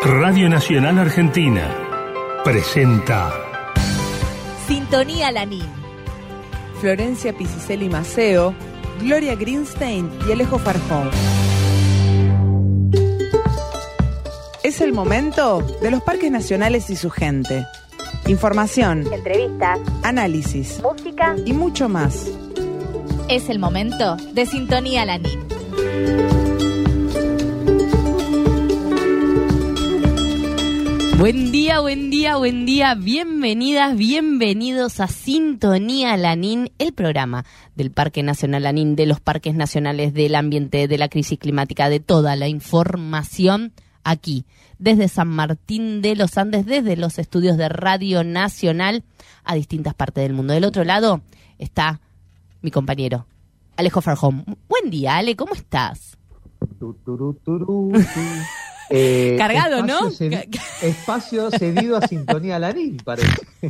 Radio Nacional Argentina presenta Sintonía Lanín. Florencia Piciselli Maceo, Gloria Greenstein y Alejo Farjón. Es el momento de los parques nacionales y su gente. Información, Entrevistas, análisis, música y mucho más. Es el momento de Sintonía Lanín. Buen día, buen día, buen día. Bienvenidas, bienvenidos a Sintonía Lanín, el programa del Parque Nacional Lanín, de los parques nacionales, del ambiente, de la crisis climática, de toda la información aquí, desde San Martín de los Andes, desde los estudios de Radio Nacional a distintas partes del mundo. Del otro lado está mi compañero, Alejo Farjón. Buen día, Ale, ¿cómo estás? Cargado, ¿no? Espacio cedido a Sintonía Lanín, parece.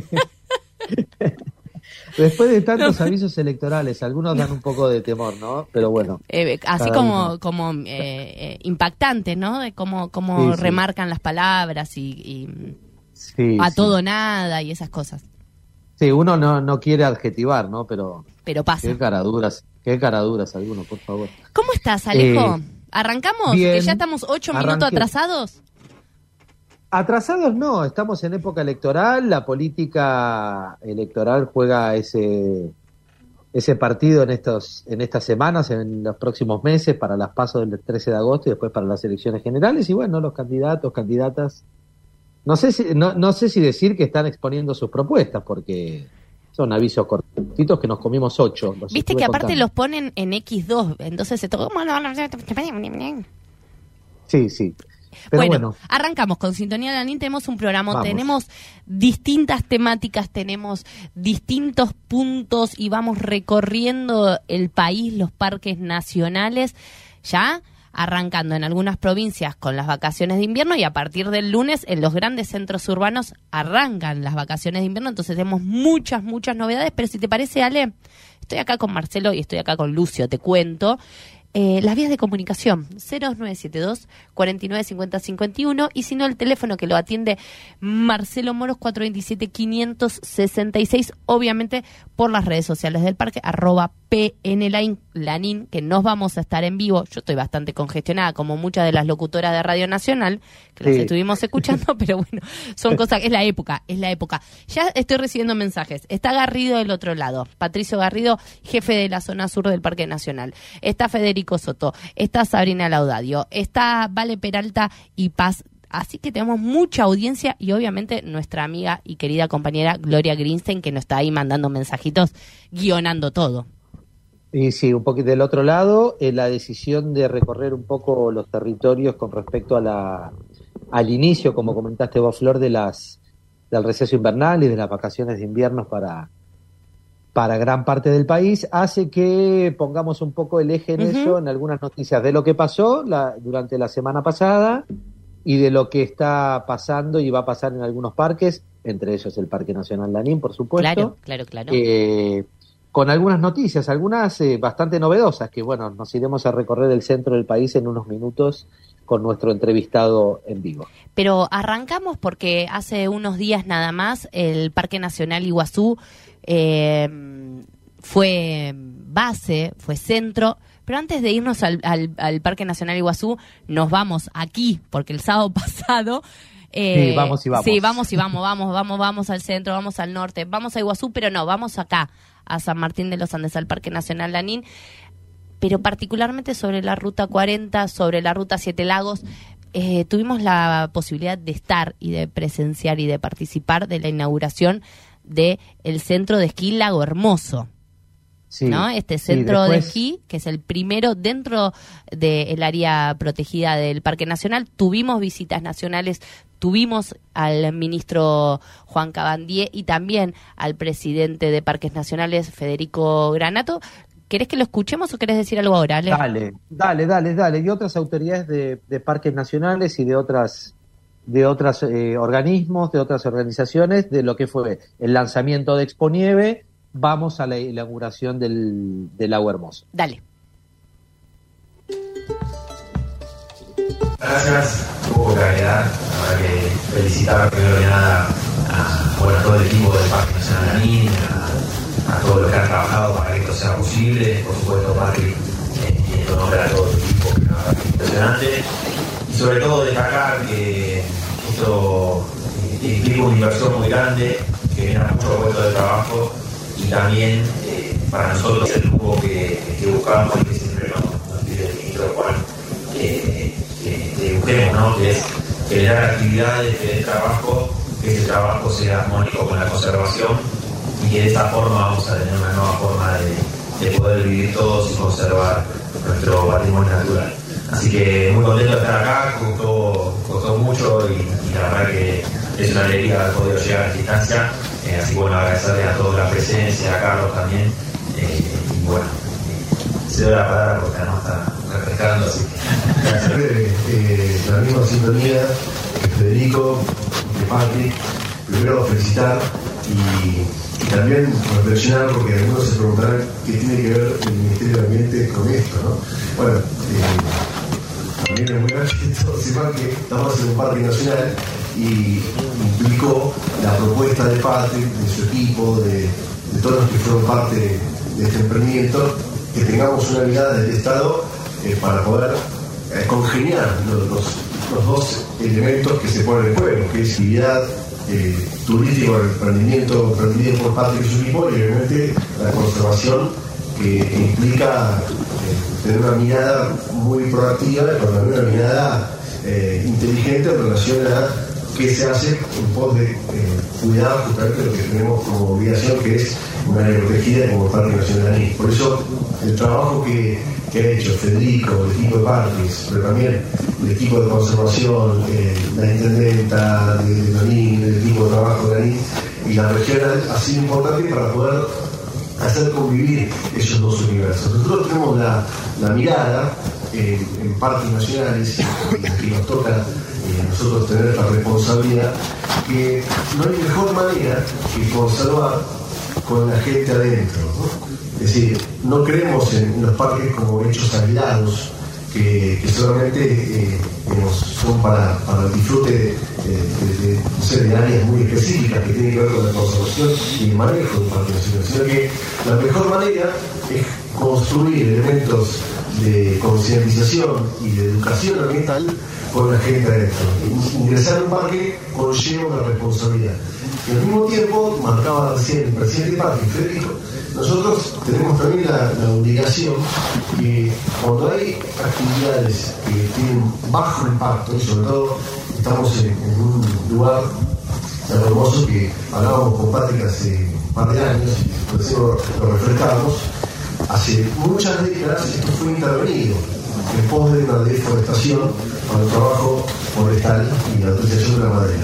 Después de tantos avisos electorales, algunos dan un poco de temor, ¿no? Pero bueno. Así como impactante, ¿no? De cómo sí. remarcan las palabras y sí, a sí. todo nada y esas cosas. Sí, uno no quiere adjetivar, ¿no? Pero pasa. Qué caraduras algunos, por favor. ¿Cómo estás, Alejo? ¿Arrancamos? Bien, ¿Que ya estamos 8 minutos atrasados? Atrasados no, estamos en época electoral, la política electoral juega ese partido en estas semanas, en los próximos meses, para las PASO del 13 de agosto y después para las elecciones generales, y bueno, los candidatos, candidatas, no sé si decir que están exponiendo sus propuestas, porque son avisos cortitos que nos comimos 8. Viste que aparte los ponen en X2, entonces se toca. Sí. Pero bueno, arrancamos con Sintonía Lanín. Tenemos un programa, vamos. Tenemos distintas temáticas, tenemos distintos puntos y vamos recorriendo el país, los parques nacionales, ya arrancando en algunas provincias con las vacaciones de invierno, y a partir del lunes en los grandes centros urbanos arrancan las vacaciones de invierno, entonces tenemos muchas novedades. Pero si te parece, Ale, estoy acá con Marcelo y estoy acá con Lucio, te cuento. Las vías de comunicación, 0972 49 50 51, y si no, el teléfono que lo atiende Marcelo Moros, 427 566, obviamente por las redes sociales del parque, @PNLanín, que nos vamos a estar en vivo. Yo estoy bastante congestionada, como muchas de las locutoras de Radio Nacional, que las estuvimos escuchando, pero bueno, son cosas, es la época. Ya estoy recibiendo mensajes. Está Garrido del otro lado, Patricio Garrido, jefe de la zona sur del Parque Nacional. Está Federico Soto, está Sabrina Laudadio, está Vale Peralta y Paz. Así que tenemos mucha audiencia y obviamente nuestra amiga y querida compañera Gloria Greenstein, que nos está ahí mandando mensajitos, guionando todo. Y sí, un poquito del otro lado, la decisión de recorrer un poco los territorios con respecto al inicio, como comentaste vos, Flor, del receso invernal y de las vacaciones de invierno para gran parte del país, hace que pongamos un poco el eje en eso, en algunas noticias de lo que pasó durante la semana pasada y de lo que está pasando y va a pasar en algunos parques, entre ellos el Parque Nacional Lanín, por supuesto. Claro. Con algunas noticias, algunas bastante novedosas, que bueno, nos iremos a recorrer el centro del país en unos minutos con nuestro entrevistado en vivo. Pero arrancamos porque hace unos días nada más el Parque Nacional Iguazú fue base, fue centro. Pero antes de irnos al Parque Nacional Iguazú, nos vamos aquí, porque el sábado pasado... Sí, vamos y vamos. Sí, vamos al centro, vamos al norte, vamos a Iguazú, pero no, vamos acá, a San Martín de los Andes, al Parque Nacional Lanín, pero particularmente sobre la Ruta 40, sobre la Ruta Siete Lagos. Tuvimos la posibilidad de estar y de presenciar y de participar de la inauguración del centro de esquí Lago Hermoso. Sí, ¿no? Este centro de esquí, que es el primero dentro del área protegida del Parque Nacional. Tuvimos visitas nacionales, tuvimos al ministro Juan Cabandier y también al presidente de Parques Nacionales, Federico Granato. ¿Querés que lo escuchemos o querés decir algo ahora, Ale? Dale. Y otras autoridades de parques nacionales y de otros organismos, de otras organizaciones, de lo que fue el lanzamiento de Expo Nieve. Vamos a la inauguración del Lago Hermoso. Dale. Gracias, hubo gravedad, verdad que felicitar primero que nada a todo el equipo del Parque Nacional Lanín, a todos los que han trabajado para que esto sea posible, por supuesto Patrick, y en honor a todo el equipo, que es impresionante, y sobre todo destacar que esto implica una inversión muy grande, que genera muchos puestos de trabajo, y también para nosotros el grupo que buscamos y que siempre nos pide el ministro Juan, que busquemos, ¿no? Que es generar actividades, que den trabajo, que ese trabajo sea armónico con la conservación, y que de esa forma vamos a tener una nueva forma de poder vivir todos y conservar nuestro patrimonio natural. Así que muy contento de estar acá, costó mucho y la verdad que es una alegría haber podido llegar a esta instancia. Así que bueno, agradecerle a todos la presencia, a Carlos también. Y bueno, se doy la palabra porque además está refrescando, así que la misma sintonía que Federico, de Patrick. Primero felicitar y también reflexionar, porque algunos se preguntarán qué tiene que ver el Ministerio de Ambiente con esto, ¿no? Bueno, también es muy grande que todos sepan que estamos en un parque nacional y implicó la propuesta de Patrick, de su equipo, de todos los que fueron parte de este emprendimiento, que tengamos una mirada del Estado para poder congeniar los dos elementos que se ponen en juego, que es actividad turístico, el emprendimiento emprendido por Patrick y su equipo, y obviamente la conservación que implica tener una mirada muy proactiva, pero también una mirada inteligente en relación a qué se hace en pos de cuidar justamente lo que tenemos como obligación, que es un área protegida como el Parque Nacional Lanín. Por eso el trabajo que ha hecho Federico, el equipo de parques, pero también el equipo de conservación, la intendenta de Lanín, el equipo de trabajo de Lanín y la regional, ha sido importante para poder hacer convivir esos dos universos. Nosotros tenemos la mirada en parques nacionales, que nos toca a nosotros tener la responsabilidad, que no hay mejor manera que conservar con la gente adentro, ¿no? Es decir, no creemos en los parques como hechos aislados que solamente son para el disfrute de áreas muy específicas que tienen que ver con la conservación y el manejo del parque nacional, sino que la mejor manera es construir elementos de concientización y de educación ambiental con la gente adentro. Ingresar a un parque conlleva una responsabilidad. Y al mismo tiempo, marcaba recién el presidente del parque, Federico, nosotros tenemos también la obligación que cuando hay actividades que tienen bajo impacto, y sobre todo estamos en un lugar tan hermoso que hablábamos con Patrick hace un par de años, recién lo refrescamos, hace muchas décadas esto fue intervenido en pos de una deforestación para el trabajo forestal y la utilización de la madera.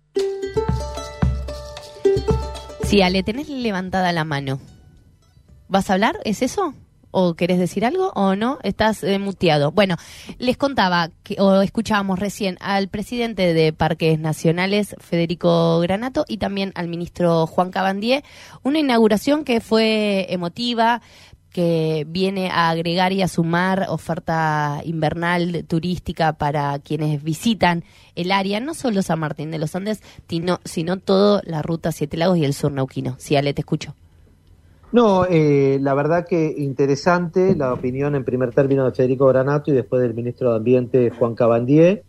Sí, Ale, tenés levantada la mano. ¿Vas a hablar? ¿Es eso? ¿O querés decir algo? ¿O no? Estás muteado. Bueno, les contaba, o escuchábamos recién al presidente de Parques Nacionales, Federico Granato, y también al ministro Juan Cabandier, una inauguración que fue emotiva, que viene a agregar y a sumar oferta invernal turística para quienes visitan el área, no solo San Martín de los Andes, sino toda la ruta Siete Lagos y el sur neuquino. Sí, Ale, te escucho. No, la verdad que interesante la opinión en primer término de Federico Granato y después del ministro de Ambiente, Juan Cabandier.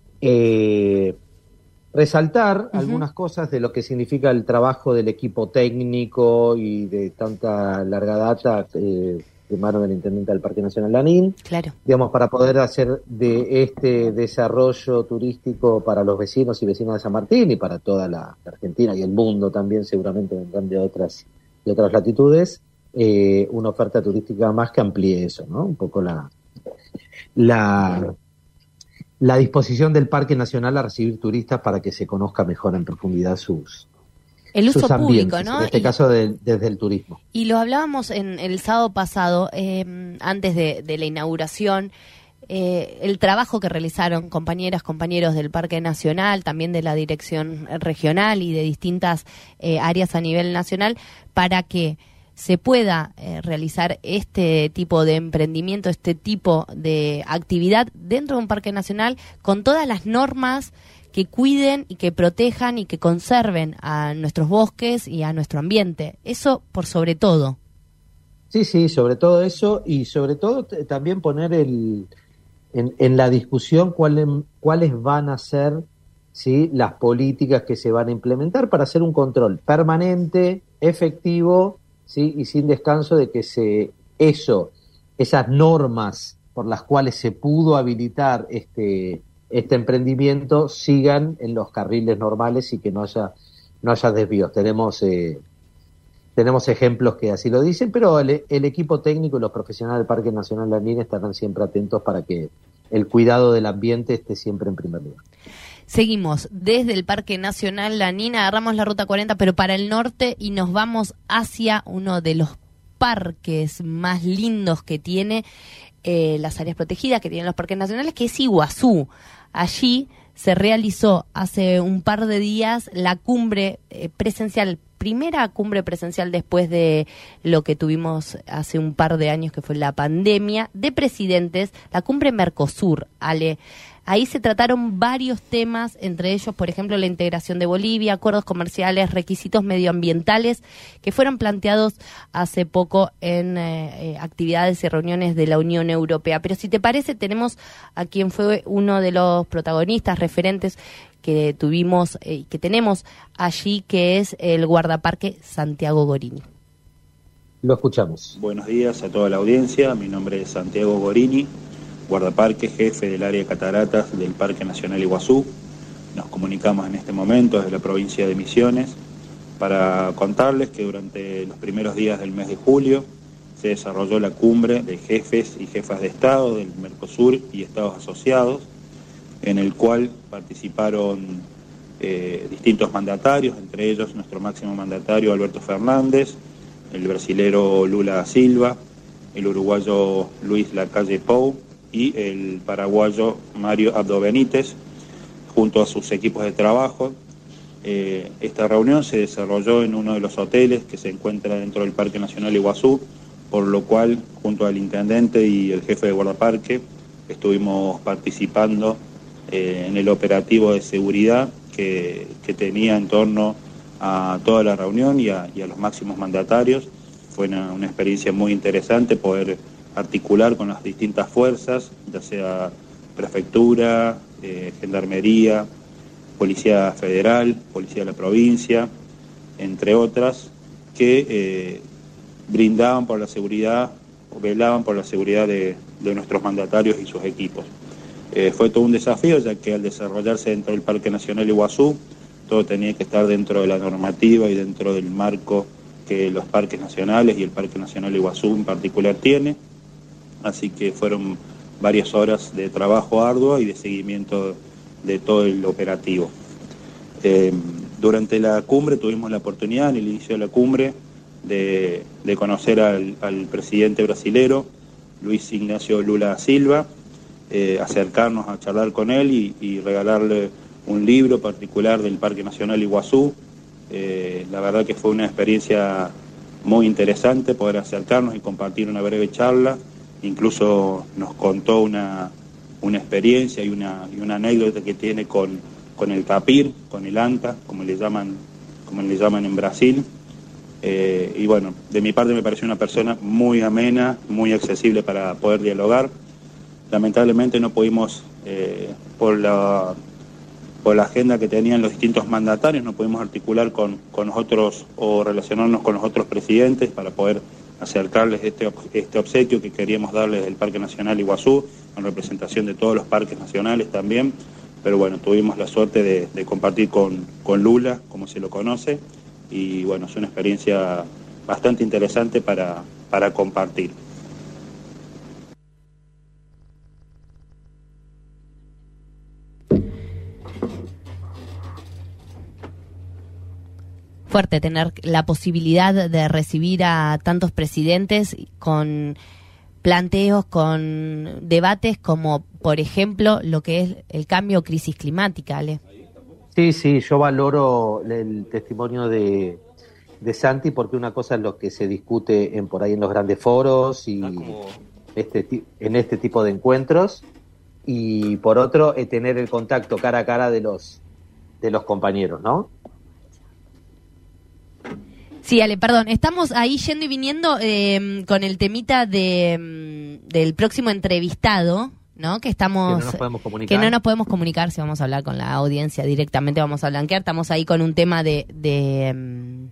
Resaltar algunas cosas de lo que significa el trabajo del equipo técnico y de tanta larga data de mano del intendente del Parque Nacional Lanín. Claro. Digamos, para poder hacer de este desarrollo turístico para los vecinos y vecinas de San Martín y para toda la Argentina y el mundo también, seguramente vendrán de otras latitudes, una oferta turística más que amplíe eso, ¿no? Un poco la disposición del Parque Nacional a recibir turistas para que se conozca mejor en profundidad el uso sus ambientes, público, ¿no? En este caso desde el turismo. Y lo hablábamos en el sábado pasado, antes de la inauguración, el trabajo que realizaron compañeros del Parque Nacional, también de la Dirección Regional y de distintas áreas a nivel nacional, para que se pueda realizar este tipo de emprendimiento, este tipo de actividad dentro de un parque nacional con todas las normas que cuiden y que protejan y que conserven a nuestros bosques y a nuestro ambiente. Eso por sobre todo. Sí, sobre todo eso, y sobre todo también poner en la discusión cuáles van a ser, ¿sí?, las políticas que se van a implementar para hacer un control permanente, efectivo, ¿sí?, y sin descanso de que esas normas por las cuales se pudo habilitar este emprendimiento sigan en los carriles normales y que no haya desvíos. Tenemos ejemplos que así lo dicen, pero el equipo técnico y los profesionales del Parque Nacional Lanín estarán siempre atentos para que el cuidado del ambiente esté siempre en primer lugar. Seguimos desde el Parque Nacional Lanín, agarramos la Ruta 40, pero para el norte, y nos vamos hacia uno de los parques más lindos que tiene las áreas protegidas que tienen los parques nacionales, que es Iguazú. Allí se realizó hace un par de días la cumbre presencial, primera cumbre presencial después de lo que tuvimos hace un par de años, que fue la pandemia, de presidentes, la cumbre Mercosur, Ale. Ahí se trataron varios temas, entre ellos, por ejemplo, la integración de Bolivia, acuerdos comerciales, requisitos medioambientales, que fueron planteados hace poco en actividades y reuniones de la Unión Europea. Pero si te parece, tenemos a quien fue uno de los protagonistas, referentes que tuvimos y que tenemos allí, que es el guardaparque Santiago Gorini. Lo escuchamos. Buenos días a toda la audiencia, mi nombre es Santiago Gorini, guardaparque, jefe del área de cataratas del Parque Nacional Iguazú. Nos comunicamos en este momento desde la provincia de Misiones para contarles que durante los primeros días del mes de julio se desarrolló la cumbre de jefes y jefas de Estado del Mercosur y Estados asociados, en el cual participaron distintos mandatarios, entre ellos nuestro máximo mandatario Alberto Fernández, el brasilero Lula da Silva, el uruguayo Luis Lacalle Pou y el paraguayo Mario Abdo Benítez, junto a sus equipos de trabajo. Esta reunión se desarrolló en uno de los hoteles que se encuentra dentro del Parque Nacional Iguazú, por lo cual, junto al intendente y el jefe de guardaparque, estuvimos participando en el operativo de seguridad que tenía en torno a toda la reunión y a los máximos mandatarios. Fue una experiencia muy interesante poder articular con las distintas fuerzas, ya sea prefectura, gendarmería, policía federal, policía de la provincia, entre otras, que brindaban por la seguridad o velaban por la seguridad de nuestros mandatarios y sus equipos. Fue todo un desafío, ya que al desarrollarse dentro del Parque Nacional Iguazú, todo tenía que estar dentro de la normativa y dentro del marco que los parques nacionales y el Parque Nacional Iguazú en particular tiene. Así que fueron varias horas de trabajo arduo y de seguimiento de todo el operativo. Durante la cumbre tuvimos la oportunidad, en el inicio de la cumbre, de conocer al presidente brasilero, Luis Ignacio Lula da Silva, acercarnos a charlar con él y regalarle un libro particular del Parque Nacional Iguazú. La verdad que fue una experiencia muy interesante poder acercarnos y compartir una breve charla. Incluso nos contó una experiencia y una anécdota que tiene con el tapir, con el anta, como le llaman en Brasil. Y bueno, de mi parte me pareció una persona muy amena, muy accesible para poder dialogar. Lamentablemente no pudimos, por la agenda que tenían los distintos mandatarios, no pudimos articular con nosotros o relacionarnos con los otros presidentes para poder acercarles este obsequio que queríamos darles del Parque Nacional Iguazú, en representación de todos los parques nacionales también. Pero bueno, tuvimos la suerte de compartir con Lula, como se lo conoce, y bueno, es una experiencia bastante interesante para compartir. Fuerte tener la posibilidad de recibir a tantos presidentes con planteos, con debates como, por ejemplo, lo que es el cambio o crisis climática, Ale. Sí, yo valoro el testimonio de Santi, porque una cosa es lo que se discute por ahí en los grandes foros y en este tipo de encuentros, y por otro tener el contacto cara a cara de los compañeros, ¿no? Sí, Ale, perdón, estamos ahí yendo y viniendo con el temita del próximo entrevistado, ¿no? Que no nos podemos comunicar, si vamos a hablar con la audiencia directamente, vamos a blanquear, estamos ahí con un tema de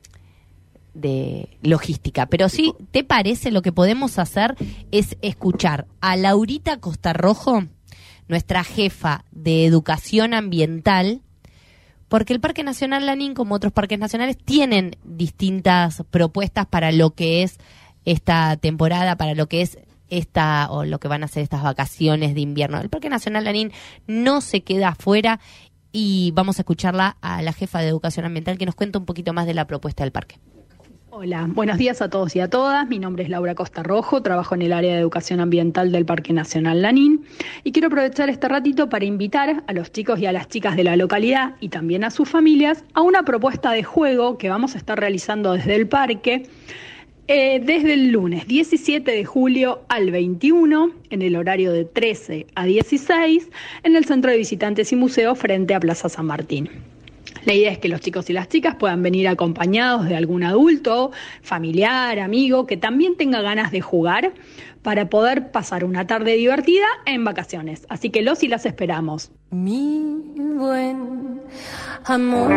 logística, pero sí, ¿te parece? Lo que podemos hacer es escuchar a Laurita Costarrojo, nuestra jefa de educación ambiental, porque el Parque Nacional Lanín, como otros parques nacionales, tienen distintas propuestas para lo que es esta temporada, para lo que es lo que van a ser estas vacaciones de invierno. El Parque Nacional Lanín no se queda afuera, y vamos a escucharla a la jefa de educación ambiental que nos cuenta un poquito más de la propuesta del parque. Hola, buenos días a todos y a todas. Mi nombre es Laura Costarrojo, trabajo en el área de educación ambiental del Parque Nacional Lanín y quiero aprovechar este ratito para invitar a los chicos y a las chicas de la localidad y también a sus familias a una propuesta de juego que vamos a estar realizando desde el parque desde el lunes 17 de julio al 21 en el horario de 13 a 16 en el Centro de Visitantes y Museos frente a Plaza San Martín. La idea es que los chicos y las chicas puedan venir acompañados de algún adulto, familiar, amigo, que también tenga ganas de jugar para poder pasar una tarde divertida en vacaciones. Así que los y las esperamos. Mi buen amor,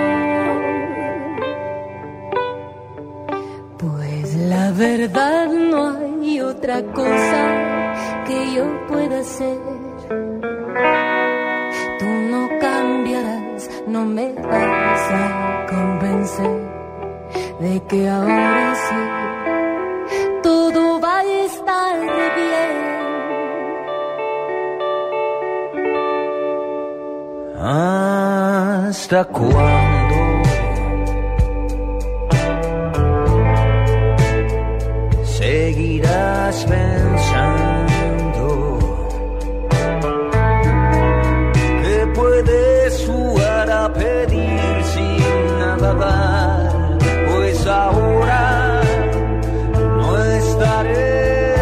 pues la verdad no hay otra cosa que yo pueda hacer. Tú no cambiarás, no me vas a convencer de que ahora sí todo va a estar bien. ¿Hasta cuándo seguirás pensando que puedes jugar a pedir sin nada dar? Pues ahora no estaré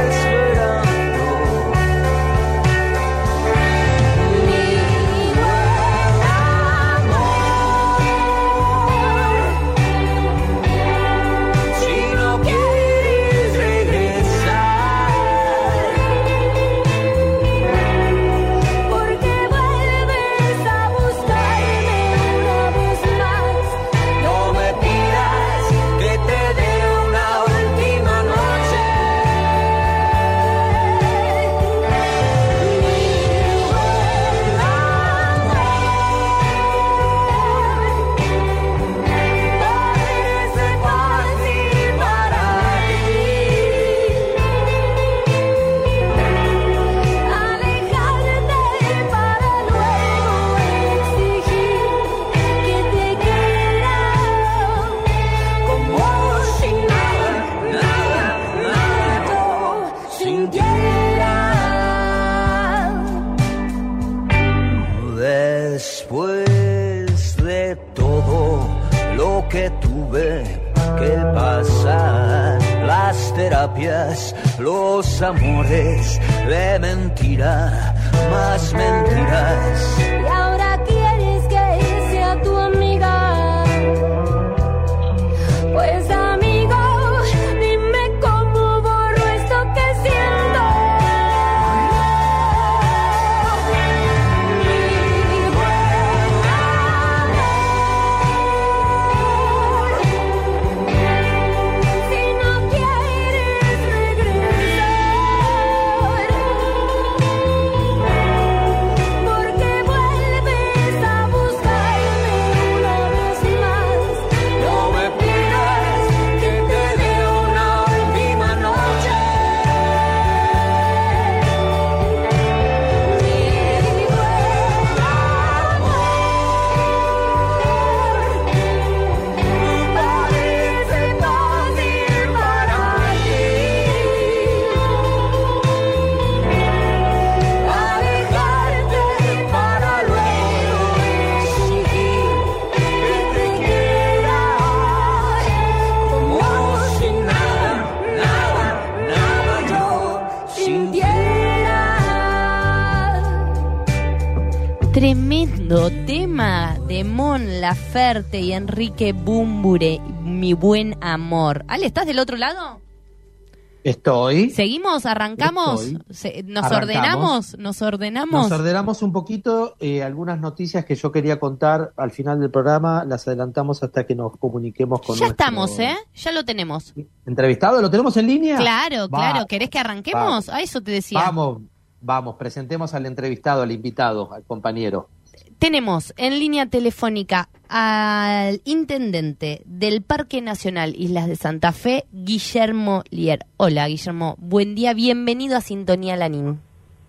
después de todo lo que tuve que pasar, las terapias, los amores de mentira, más mentiras. Y ahora quieres que sea tu amiga, pues amigo, dime cómo borro esto que siento. Porque Tremendo tema de Mon Laferte y Enrique Bumbure, Mi Buen Amor. Ale, ¿estás del otro lado? Estoy. ¿Seguimos? ¿Arrancamos? Arrancamos. ¿Nos ordenamos? Nos ordenamos un poquito. Algunas noticias que yo quería contar al final del programa las adelantamos hasta que nos comuniquemos con Ya nuestro estamos, Ya lo tenemos. entrevistado. ¿Lo tenemos en línea? Claro. ¿Querés que arranquemos? A eso te decía. Vamos, presentemos al entrevistado, al invitado, al compañero. Tenemos en línea telefónica al intendente del Parque Nacional Islas de Santa Fe, Guillermo Lier. Hola, Guillermo. Buen día, bienvenido a Sintonía Lanín.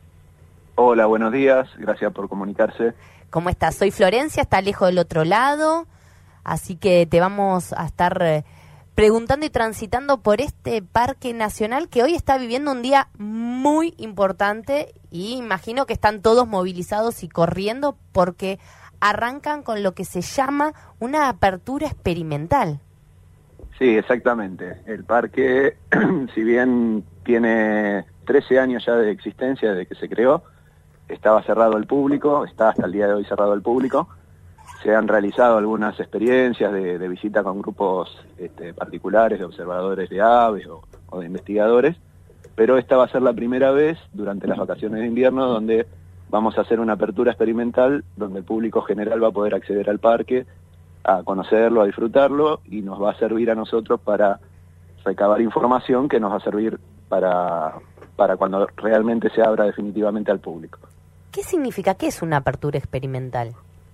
Hola, buenos días. Gracias por comunicarse. ¿Cómo estás? Soy Florencia, está Alejo del otro lado, así que te vamos a estar preguntando y transitando por este Parque Nacional que hoy está viviendo un día muy importante y imagino que están todos movilizados y corriendo porque arrancan con lo que se llama una apertura experimental. Sí, exactamente. El parque, si bien tiene 13 años ya de existencia desde que se creó, estaba cerrado al público, está hasta el día de hoy cerrado al público. Se han realizado algunas experiencias de visita con grupos particulares, de observadores de aves o de investigadores, pero esta va a ser la primera vez durante las vacaciones de invierno donde vamos a hacer una apertura experimental donde el público general va a poder acceder al parque, a conocerlo, a disfrutarlo, y nos va a servir a nosotros para recabar información que nos va a servir para cuando realmente se abra definitivamente al público. ¿Qué significa? ¿Qué es una apertura experimental?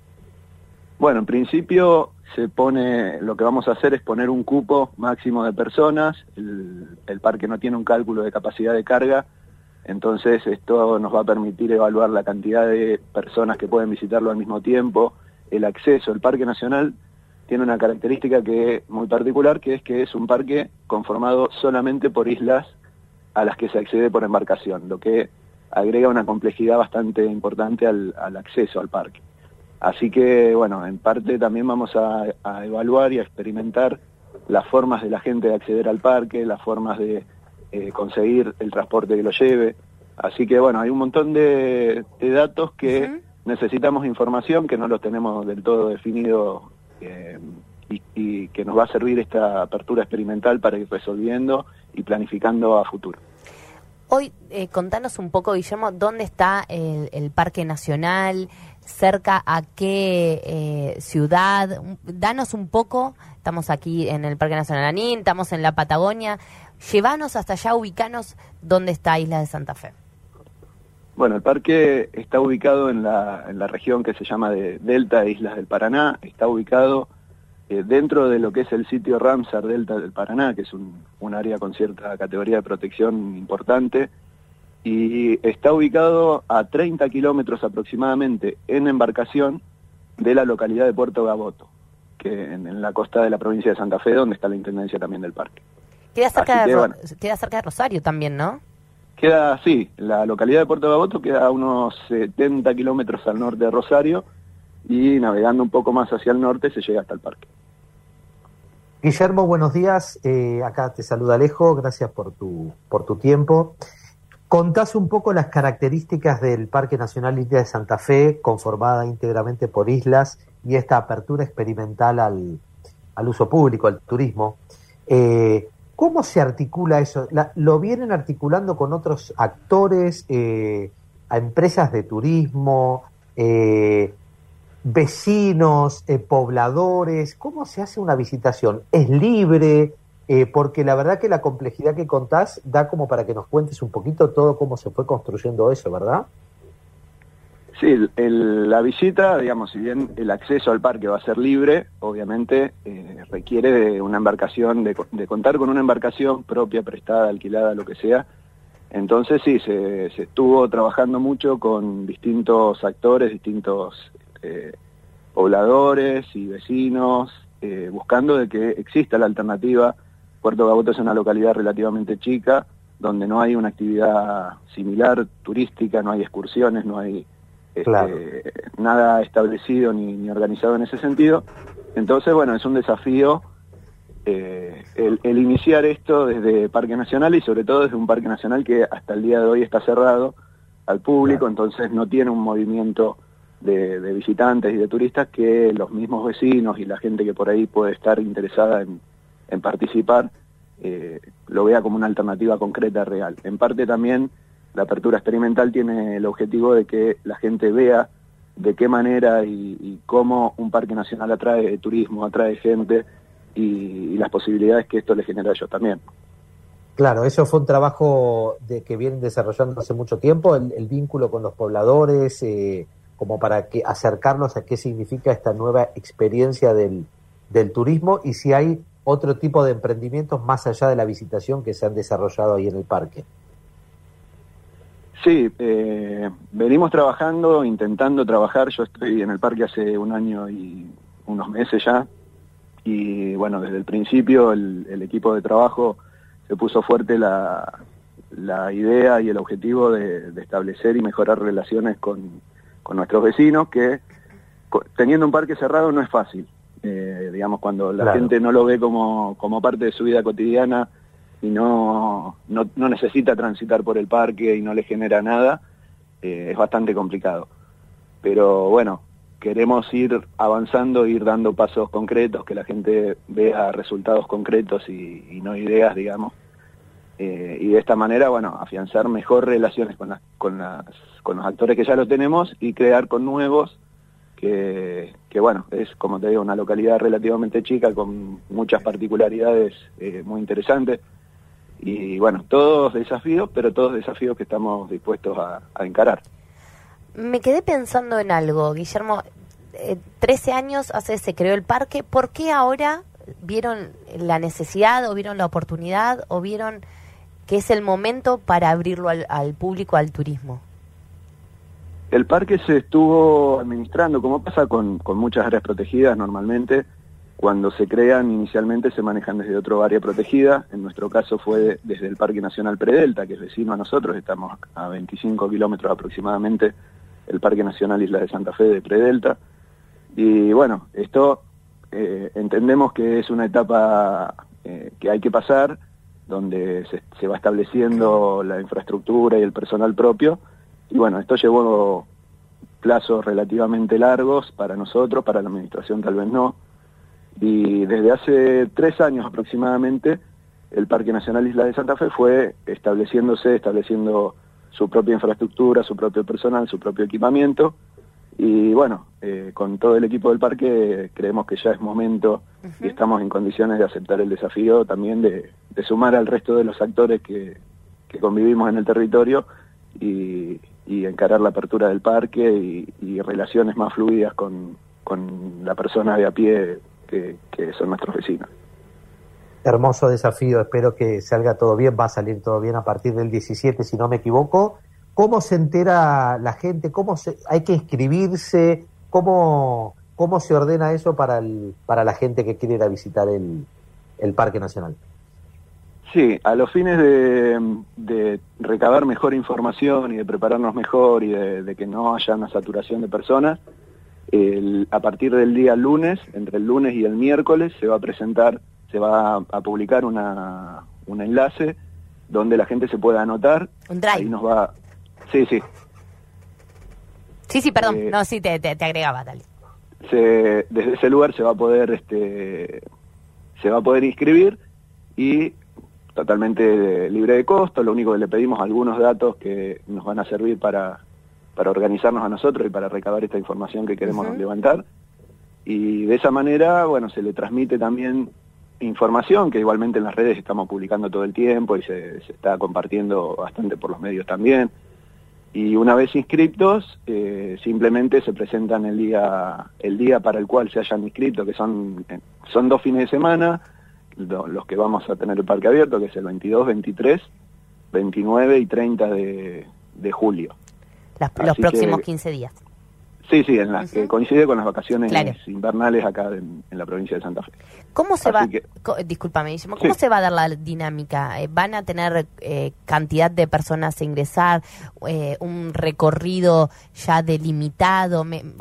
Bueno, en principio lo que vamos a hacer es poner un cupo máximo de personas. El parque no tiene un cálculo de capacidad de carga, entonces esto nos va a permitir evaluar la cantidad de personas que pueden visitarlo al mismo tiempo, el acceso. El Parque Nacional tiene una característica muy particular, que es un parque conformado solamente por islas a las que se accede por embarcación, lo que agrega una complejidad bastante importante al acceso al parque. Así que, bueno, en parte también vamos a evaluar y a experimentar las formas de la gente de acceder al parque, las formas de conseguir el transporte que lo lleve. Así que, bueno, hay un montón de datos que necesitamos información, que no los tenemos del todo definido y que nos va a servir esta apertura experimental para ir resolviendo y planificando a futuro. Hoy, contanos un poco, Guillermo, ¿dónde está el Parque Nacional? ¿Cerca a qué ciudad? Danos un poco, estamos aquí en el Parque Nacional Lanín, estamos en la Patagonia, llévanos hasta allá, ubicanos dónde está Isla de Santa Fe. Bueno, el parque está ubicado en la región que se llama de Delta de Islas del Paraná, está ubicado dentro de lo que es el sitio Ramsar Delta del Paraná, que es un área con cierta categoría de protección importante, y está ubicado a 30 kilómetros aproximadamente en embarcación de la localidad de Puerto Gaboto, que en la costa de la provincia de Santa Fe, donde está la intendencia también del parque. Queda cerca de Rosario también, ¿no? Sí, la localidad de Puerto Gaboto queda a unos 70 kilómetros al norte de Rosario, y navegando un poco más hacia el norte se llega hasta el parque. Guillermo, buenos días. Acá te saluda Alejo, gracias por tu tiempo. Contás un poco las características del Parque Nacional Isla de Santa Fe, conformada íntegramente por islas, y esta apertura experimental al uso público, al turismo. ¿Cómo se articula eso? ¿Lo vienen articulando con otros actores, a empresas de turismo, vecinos, pobladores? ¿Cómo se hace una visitación? ¿Es libre? Porque la verdad que la complejidad que contás da como para que nos cuentes un poquito todo cómo se fue construyendo eso, ¿verdad? Sí, la visita, digamos, si bien el acceso al parque va a ser libre, obviamente requiere de una embarcación, de contar con una embarcación propia, prestada, alquilada, lo que sea. Entonces sí, se estuvo trabajando mucho con distintos actores, distintos pobladores y vecinos, buscando de que exista la alternativa. Puerto Gaboto es una localidad relativamente chica, donde no hay una actividad similar turística, no hay excursiones, no hay nada establecido ni organizado en ese sentido. Entonces, bueno, es un desafío el iniciar esto desde Parque Nacional, y sobre todo desde un Parque Nacional que hasta el día de hoy está cerrado al público, entonces no tiene un movimiento de visitantes y de turistas, que los mismos vecinos y la gente que por ahí puede estar interesada en participar lo vea como una alternativa concreta, real. En parte también la apertura experimental tiene el objetivo de que la gente vea de qué manera y cómo un parque nacional atrae turismo, atrae gente y las posibilidades que esto le genera a ellos también. Claro, eso fue un trabajo que vienen desarrollando hace mucho tiempo, el vínculo con los pobladores, como para acercarlos a qué significa esta nueva experiencia del turismo, y si hay otro tipo de emprendimientos más allá de la visitación que se han desarrollado ahí en el parque. Sí, venimos trabajando, intentando trabajar. Yo estoy en el parque hace 1 año y unos meses ya, y bueno, desde el principio el equipo de trabajo se puso fuerte la idea y el objetivo de establecer y mejorar relaciones con nuestros vecinos, que teniendo un parque cerrado no es fácil. Digamos, cuando la gente no lo ve como parte de su vida cotidiana y no necesita transitar por el parque y no le genera nada, es bastante complicado. Pero bueno, queremos ir avanzando, ir dando pasos concretos, que la gente vea resultados concretos y no ideas, digamos. Y de esta manera, bueno, afianzar mejor relaciones con los actores que ya lo tenemos y crear con nuevos, que bueno, es, como te digo, una localidad relativamente chica con muchas particularidades muy interesantes. Y bueno, todos desafíos, pero todos desafíos que estamos dispuestos a encarar. Me quedé pensando en algo, Guillermo. 13 años hace se creó el parque. ¿Por qué ahora vieron la necesidad o vieron la oportunidad o vieron que es el momento para abrirlo al público, al turismo? El parque se estuvo administrando, como pasa con muchas áreas protegidas normalmente. Cuando se crean, inicialmente se manejan desde otro área protegida. En nuestro caso fue desde el Parque Nacional Predelta, que es vecino a nosotros. Estamos a 25 kilómetros aproximadamente, el Parque Nacional Isla de Santa Fe de Predelta. Y bueno, esto entendemos que es una etapa que hay que pasar, donde se va estableciendo la infraestructura y el personal propio. Y bueno, esto llevó plazos relativamente largos para nosotros, para la administración tal vez no. Y desde hace 3 años aproximadamente, el Parque Nacional Isla de Santa Fe fue estableciendo su propia infraestructura, su propio personal, su propio equipamiento. Y bueno, con todo el equipo del parque creemos que ya es momento y estamos en condiciones de aceptar el desafío también de sumar al resto de los actores que convivimos en el territorio y encarar la apertura del parque y relaciones más fluidas con la persona de a pie que son nuestros vecinos. Hermoso desafío, espero que salga todo bien, va a salir todo bien a partir del 17, si no me equivoco. ¿Cómo se entera la gente? ¿Hay que inscribirse? ¿Cómo se ordena eso para la gente que quiere ir a visitar el Parque Nacional? Sí, a los fines de recabar mejor información y de prepararnos mejor y de que no haya una saturación de personas, a partir del día lunes, entre el lunes y el miércoles, se va a publicar un enlace donde la gente se pueda anotar. Un drive. Ahí nos va... Sí. Sí, perdón. Te agregaba, dale. Desde ese lugar se va a poder inscribir y totalmente libre de costo. Lo único que le pedimos algunos datos que nos van a servir para organizarnos a nosotros y para recabar esta información que queremos levantar. Y de esa manera, bueno, se le transmite también información que igualmente en las redes estamos publicando todo el tiempo y se está compartiendo bastante por los medios también. Y una vez inscriptos, simplemente se presentan el día para el cual se hayan inscrito, que son 2 fines de semana, los que vamos a tener el parque abierto, que es el 22, 23, 29 y 30 de julio. Los próximos 15 días. Sí, que coincide con las vacaciones invernales acá en la provincia de Santa Fe. ¿Cómo se discúlpame, Guillermo, ¿cómo se va a dar la dinámica? ¿Van a tener cantidad de personas a ingresar, un recorrido ya delimitado?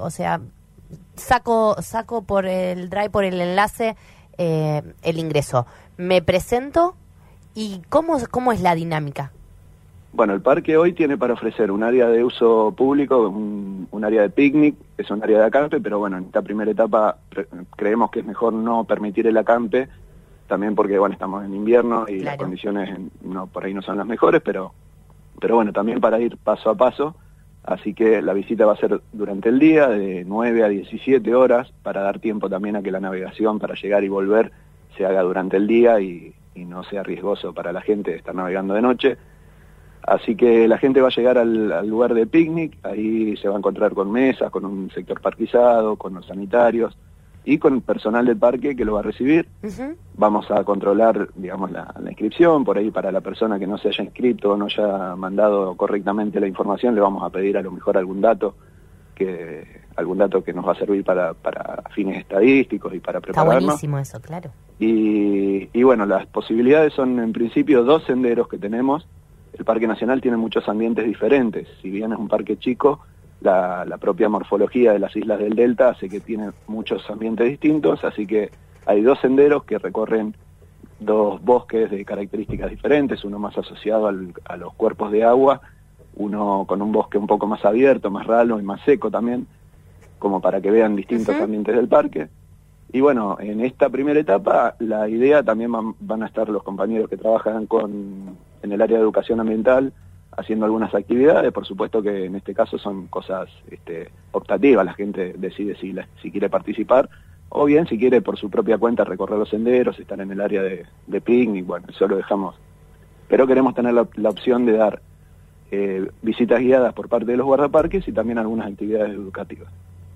Saco por el drive, por el enlace, el ingreso. ¿Me presento? ¿Y cómo es la dinámica? Bueno, el parque hoy tiene para ofrecer un área de uso público, un área de picnic, es un área de acampe, pero bueno, en esta primera etapa creemos que es mejor no permitir el acampe, también porque bueno, estamos en invierno y las condiciones por ahí no son las mejores, pero bueno, también para ir paso a paso, así que la visita va a ser durante el día, de 9 a 17 horas, para dar tiempo también a que la navegación para llegar y volver se haga durante el día y no sea riesgoso para la gente estar navegando de noche. Así que la gente va a llegar al lugar de picnic, ahí se va a encontrar con mesas, con un sector parquizado, con los sanitarios y con personal del parque que lo va a recibir. Vamos a controlar, digamos, la inscripción, por ahí para la persona que no se haya inscrito o no haya mandado correctamente la información, le vamos a pedir a lo mejor algún dato que nos va a servir para fines estadísticos y para prepararnos. Está buenísimo eso, claro. Y bueno, las posibilidades son en principio 2 senderos que tenemos. El Parque Nacional tiene muchos ambientes diferentes, si bien es un parque chico, la propia morfología de las islas del Delta hace que tiene muchos ambientes distintos, así que hay 2 senderos que recorren 2 bosques de características diferentes, uno más asociado a los cuerpos de agua, uno con un bosque un poco más abierto, más ralo y más seco también, como para que vean distintos ambientes del parque. Y bueno, en esta primera etapa la idea también van a estar los compañeros que trabajan en el área de educación ambiental haciendo algunas actividades, por supuesto que en este caso son cosas optativas, la gente decide si quiere participar o bien si quiere por su propia cuenta recorrer los senderos, estar en el área de picnic, bueno, eso lo dejamos. Pero queremos tener la opción de dar visitas guiadas por parte de los guardaparques y también algunas actividades educativas.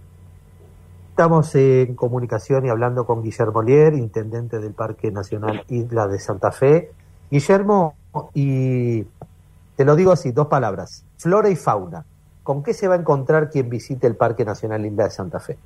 Estamos en comunicación y hablando con Guillermo Lier, intendente del Parque Nacional Isla de Santa Fe. Guillermo, y te lo digo así, 2 palabras, flora y fauna. ¿Con qué se va a encontrar quien visite el Parque Nacional Isla de Santa Fe?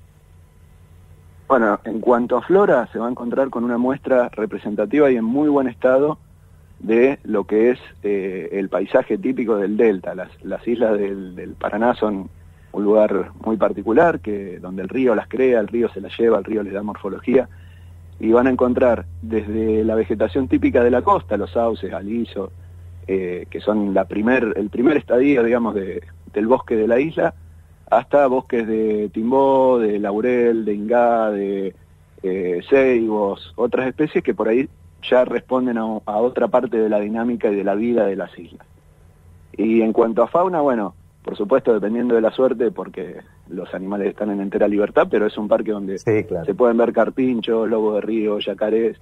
Bueno, en cuanto a flora, se va a encontrar con una muestra representativa y en muy buen estado de lo que es el paisaje típico del Delta. Las islas del Paraná son un lugar muy particular, donde el río las crea, el río se las lleva, el río les da morfología, y van a encontrar desde la vegetación típica de la costa, los sauces, aliso, que son el primer estadio, digamos, del bosque de la isla, hasta bosques de timbó, de laurel, de ingá, de ceibos, otras especies que por ahí ya responden a otra parte de la dinámica y de la vida de las islas. Y en cuanto a fauna, bueno, por supuesto dependiendo de la suerte, porque los animales están en entera libertad, pero es un parque donde se pueden ver carpinchos, lobos de río, yacarés,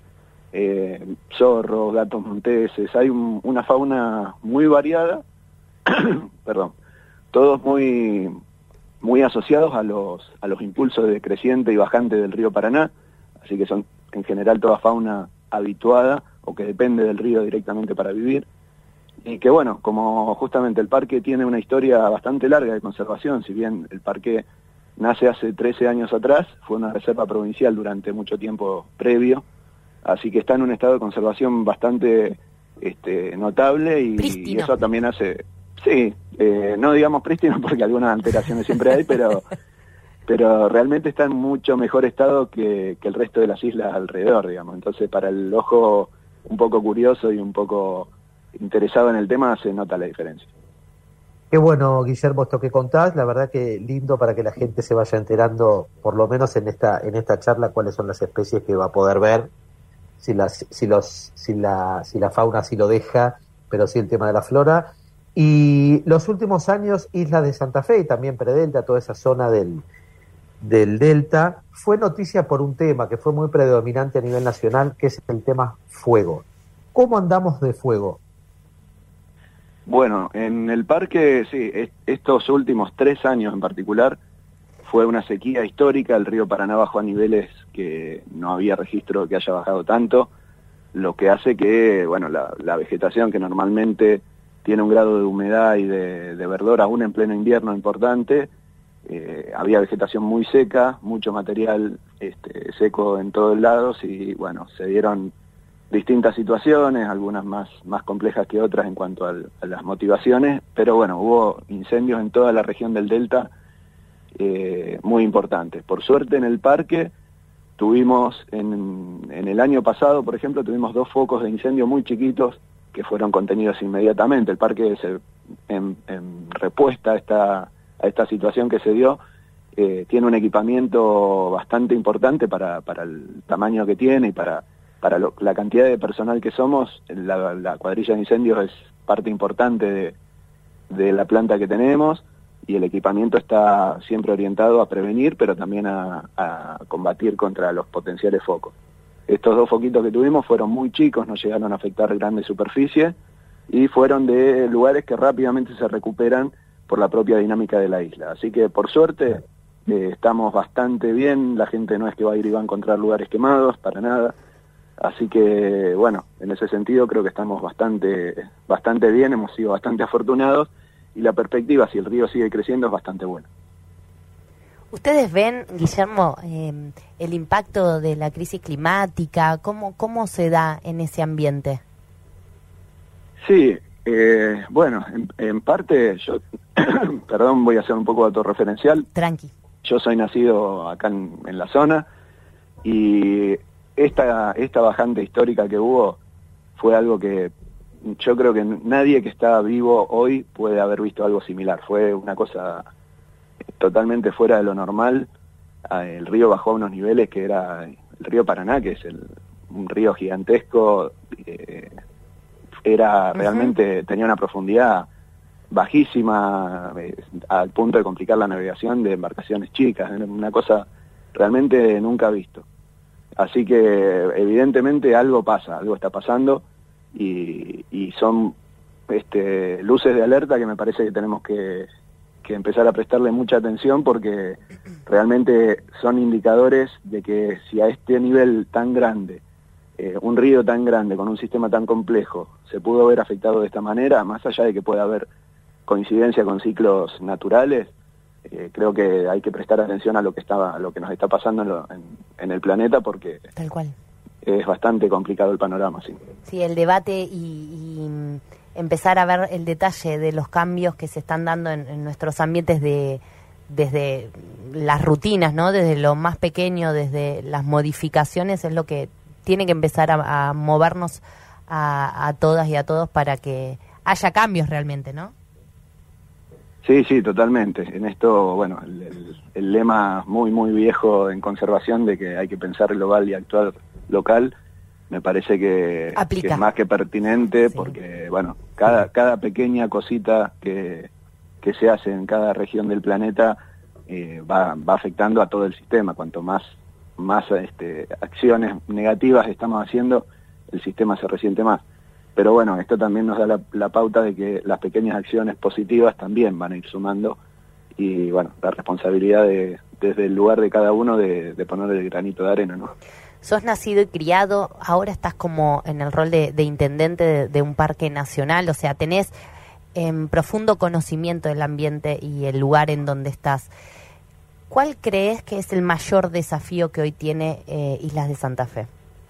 zorros, gatos monteses, hay una fauna muy variada, perdón, todos muy asociados a los impulsos de creciente y bajante del río Paraná, así que son en general toda fauna habituada o que depende del río directamente para vivir. Y que bueno, como justamente el parque tiene una historia bastante larga de conservación, si bien el parque nace hace 13 años atrás, fue una reserva provincial durante mucho tiempo previo, así que está en un estado de conservación bastante notable y eso también hace, no digamos prístino porque algunas alteraciones siempre hay, pero realmente está en mucho mejor estado que el resto de las islas alrededor, digamos. Entonces para el ojo un poco curioso y un poco interesado en el tema se nota la diferencia. Qué bueno, Guillermo, esto que contás, la verdad que lindo para que la gente se vaya enterando, por lo menos en esta charla, cuáles son las especies que va a poder ver, si la fauna sí lo deja, pero sí el tema de la flora. Y los últimos años, Isla de Santa Fe y también Predelta, toda esa zona del Delta, fue noticia por un tema que fue muy predominante a nivel nacional, que es el tema fuego. ¿Cómo andamos de fuego? Bueno, en el parque, sí, estos últimos 3 años en particular, fue una sequía histórica, el río Paraná bajó a niveles que no había registro que haya bajado tanto, lo que hace que, bueno, la vegetación que normalmente tiene un grado de humedad y de verdor aún en pleno invierno importante, había vegetación muy seca, mucho material seco en todos lados y bueno, se dieron distintas situaciones, algunas más complejas que otras en cuanto a las motivaciones, pero bueno, hubo incendios en toda la región del Delta muy importantes. Por suerte en el parque tuvimos, en el año pasado, por ejemplo, tuvimos 2 focos de incendio muy chiquitos que fueron contenidos inmediatamente. El parque, en respuesta a esta situación que se dio, tiene un equipamiento bastante importante para el tamaño que tiene y para la cantidad de personal que somos. La cuadrilla de incendios es parte importante de la planta que tenemos, y el equipamiento está siempre orientado a prevenir, pero también a combatir contra los potenciales focos. Estos 2 foquitos que tuvimos fueron muy chicos, no llegaron a afectar grandes superficies, y fueron de lugares que rápidamente se recuperan por la propia dinámica de la isla. Así que, por suerte, estamos bastante bien. La gente no es que va a ir y va a encontrar lugares quemados, para nada. Así que, bueno, en ese sentido creo que estamos bastante bien, hemos sido bastante afortunados, y la perspectiva, si el río sigue creciendo, es bastante buena. ¿Ustedes ven, Guillermo, el impacto de la crisis climática? ¿Cómo se da en ese ambiente? Sí, bueno, en parte, yo, perdón, voy a hacer un poco autorreferencial. Tranqui. Yo soy nacido acá en la zona, y esta bajante histórica que hubo fue algo que yo creo que nadie que está vivo hoy puede haber visto algo similar. Fue una cosa totalmente fuera de lo normal. El río bajó a unos niveles que era el río Paraná, que es un río gigantesco, era realmente, tenía una profundidad bajísima, al punto de complicar la navegación de embarcaciones chicas. Era una cosa realmente nunca visto. Así que evidentemente algo pasa, algo está pasando, y son luces de alerta que me parece que tenemos que empezar a prestarle mucha atención, porque realmente son indicadores de que si a este nivel tan grande, un río tan grande con un sistema tan complejo, se pudo ver afectado de esta manera, más allá de que pueda haber coincidencia con ciclos naturales, creo que hay que prestar atención a lo que nos está pasando en el planeta, porque tal cual es bastante complicado el panorama. Sí, el debate y empezar a ver el detalle de los cambios que se están dando en nuestros ambientes, desde las rutinas, ¿no? Desde lo más pequeño, desde las modificaciones, es lo que tiene que empezar a movernos a todas y a todos para que haya cambios realmente, ¿no? Sí, totalmente. En esto, bueno, el lema muy, muy viejo en conservación de que hay que pensar global y actuar local, me parece que es más que pertinente, sí. Porque, bueno, cada pequeña cosita que se hace en cada región del planeta va afectando a todo el sistema. Cuanto más acciones negativas estamos haciendo, el sistema se resiente más. Pero bueno, esto también nos da la pauta de que las pequeñas acciones positivas también van a ir sumando, y bueno, la responsabilidad desde el lugar de cada uno de poner el granito de arena, ¿no? Sos nacido y criado, ahora estás como en el rol de intendente de un parque nacional, o sea, tenés profundo conocimiento del ambiente y el lugar en donde estás. ¿Cuál crees que es el mayor desafío que hoy tiene Islas de Santa Fe?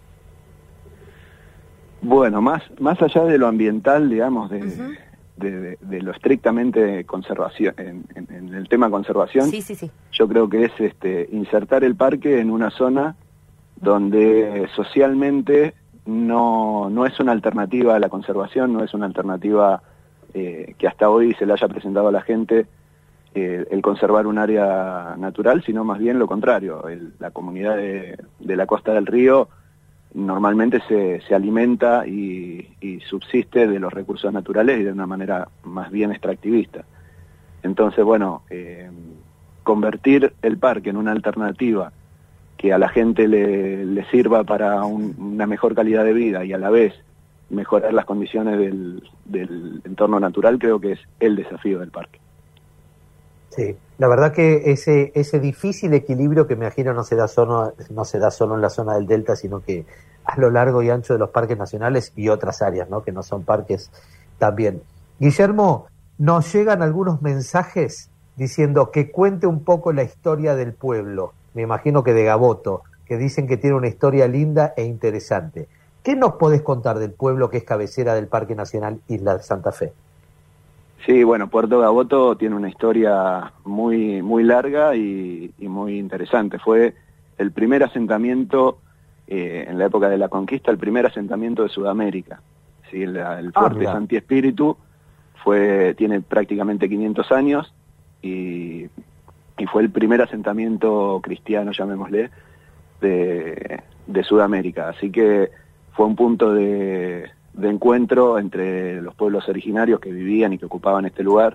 Bueno, más allá de lo ambiental, digamos, de lo estrictamente conservación, en el tema conservación, sí. Yo creo que es insertar el parque en una zona donde socialmente no es una alternativa a la conservación, no es una alternativa que hasta hoy se le haya presentado a la gente el conservar un área natural, sino más bien lo contrario. La comunidad de la costa del río normalmente se alimenta y subsiste de los recursos naturales, y de una manera más bien extractivista. Entonces, bueno, convertir el parque en una alternativa que a la gente le sirva para una mejor calidad de vida, y a la vez mejorar las condiciones del entorno natural, creo que es el desafío del parque. Sí, la verdad que ese difícil equilibrio, que me imagino no se da solo en la zona del Delta, sino que a lo largo y ancho de los parques nacionales y otras áreas, ¿no?, que no son parques también. Guillermo, nos llegan algunos mensajes diciendo que cuente un poco la historia del pueblo, me imagino que de Gaboto, que dicen que tiene una historia linda e interesante. ¿Qué nos podés contar del pueblo que es cabecera del Parque Nacional Isla de Santa Fe? Sí, bueno, Puerto Gaboto tiene una historia muy, muy larga y muy interesante. Fue el primer asentamiento, en la época de la conquista, el primer asentamiento de Sudamérica. ¿sí? El fuerte Santi Espíritu tiene prácticamente 500 años y fue el primer asentamiento cristiano, llamémosle, de Sudamérica. Así que fue un punto de encuentro entre los pueblos originarios que vivían y que ocupaban este lugar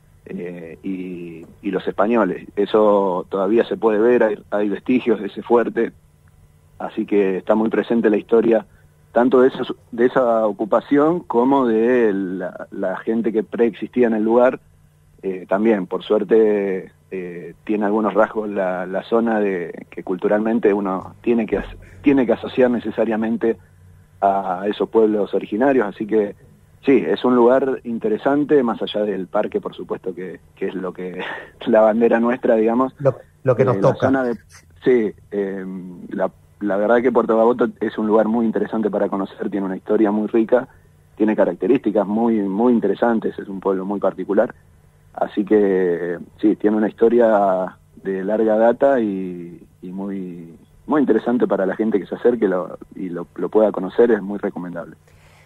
y los españoles. Eso todavía se puede ver, hay vestigios de ese fuerte, así que está muy presente la historia tanto de esa ocupación como de la gente que preexistía en el lugar. También, por suerte, tiene algunos rasgos la zona que culturalmente uno tiene que asociar necesariamente a esos pueblos originarios, así que sí, es un lugar interesante, más allá del parque, por supuesto, que es lo que la bandera nuestra, digamos. Lo que nos toca. La verdad que Puerto Gaboto es un lugar muy interesante para conocer, tiene una historia muy rica, tiene características muy, muy interesantes, es un pueblo muy particular, así que sí, tiene una historia de larga data y muy, muy interesante para la gente que se acerque y lo pueda conocer, es muy recomendable.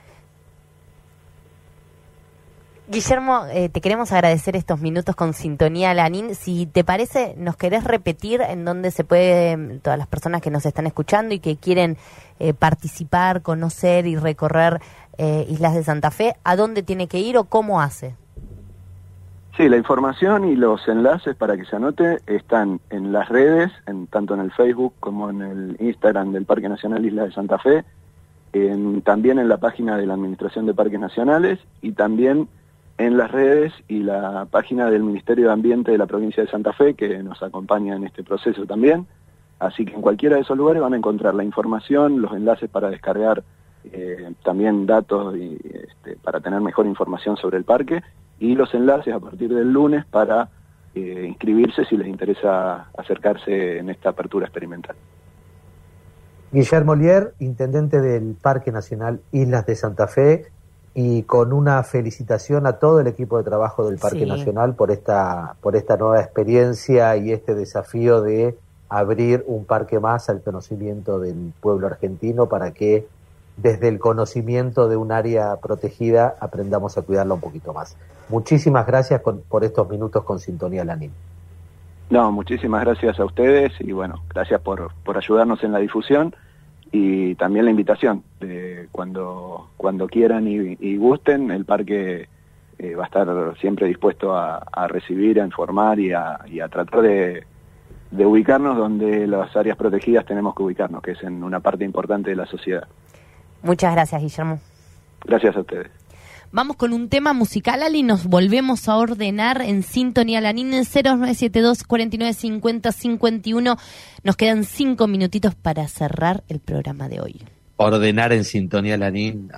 Guillermo, te queremos agradecer estos minutos con Sintonía Lanín. Si te parece, ¿nos querés repetir en dónde se puede, todas las personas que nos están escuchando y que quieren participar, conocer y recorrer Islas de Santa Fe, a dónde tiene que ir o cómo hace? Sí, la información y los enlaces para que se anote están en las redes, tanto en el Facebook como en el Instagram del Parque Nacional Islas de Santa Fe, también en la página de la Administración de Parques Nacionales y también en las redes y la página del Ministerio de Ambiente de la provincia de Santa Fe, que nos acompaña en este proceso también. Así que en cualquiera de esos lugares van a encontrar la información, los enlaces para descargar también datos para tener mejor información sobre el parque y los enlaces a partir del lunes para inscribirse si les interesa acercarse en esta apertura experimental. Guillermo Lier, intendente del Parque Nacional Islas de Santa Fe, y con una felicitación a todo el equipo de trabajo del Parque Nacional por esta nueva experiencia y este desafío de abrir un parque más al conocimiento del pueblo argentino para que desde el conocimiento de un área protegida aprendamos a cuidarla un poquito más. Muchísimas gracias por estos minutos con Sintonía Lanín. No, muchísimas gracias a ustedes y bueno, gracias por ayudarnos en la difusión y también la invitación de cuando quieran y gusten, el parque va a estar siempre dispuesto a recibir, a informar y a tratar de ubicarnos donde las áreas protegidas tenemos que ubicarnos, que es en una parte importante de la sociedad. Muchas gracias, Guillermo. Gracias a ustedes. Vamos con un tema musical, Ali, nos volvemos a ordenar en Sintonía Lanín en 0972 4950 51. Nos quedan 5 minutitos para cerrar el programa de hoy. Ordenar en Sintonía Lanín.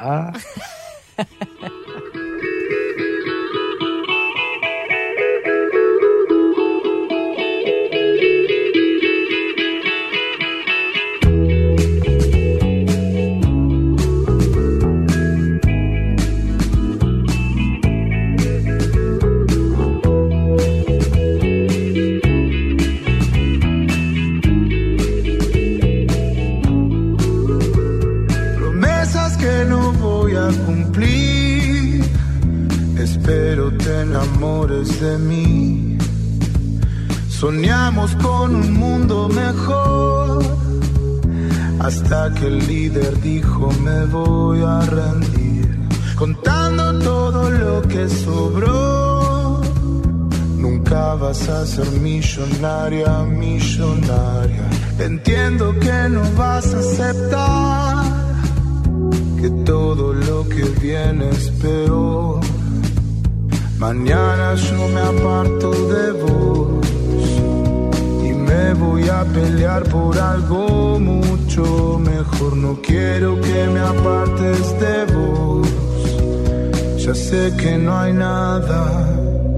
Espero te enamores de mí. Soñamos con un mundo mejor, hasta que el líder dijo me voy a rendir. Contando todo lo que sobró, nunca vas a ser millonaria, millonaria. Entiendo que no vas a aceptar que todo lo que viene es peor. Mañana yo me aparto de vos y me voy a pelear por algo mucho mejor. No quiero que me apartes de vos, ya sé que no hay nada.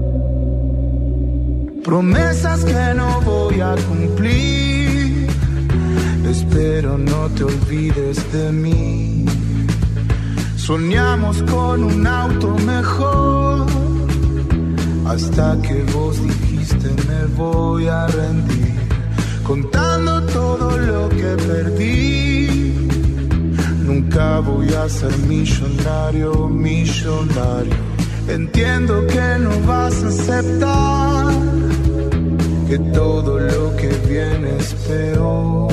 Promesas que no voy a cumplir, espero no te olvides de mí. Soñamos con un auto mejor, hasta que vos dijiste me voy a rendir. Contando todo lo que perdí, nunca voy a ser millonario, millonario. Entiendo que no vas a aceptar que todo lo que viene es peor.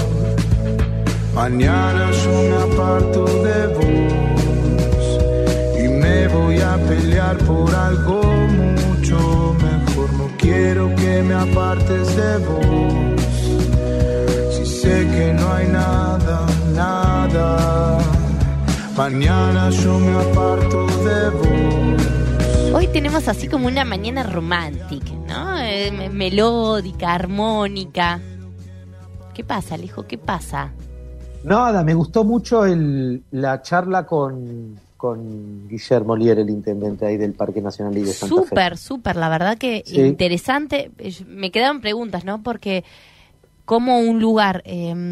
Mañana yo me aparto de vos y me voy a pelear por algo mucho mejor. No quiero que me apartes de vos, si sé que no hay nada, nada. Mañana yo me aparto de vos. Hoy tenemos así como una mañana romántica, ¿no? Melódica, armónica. ¿Qué pasa, Alejo? ¿Qué pasa? Nada, me gustó mucho la charla con Guillermo Lier, el intendente ahí del Parque Nacional y de Santa Fe. Súper, la verdad que sí. Interesante. Me quedaban preguntas, ¿no? Porque como un lugar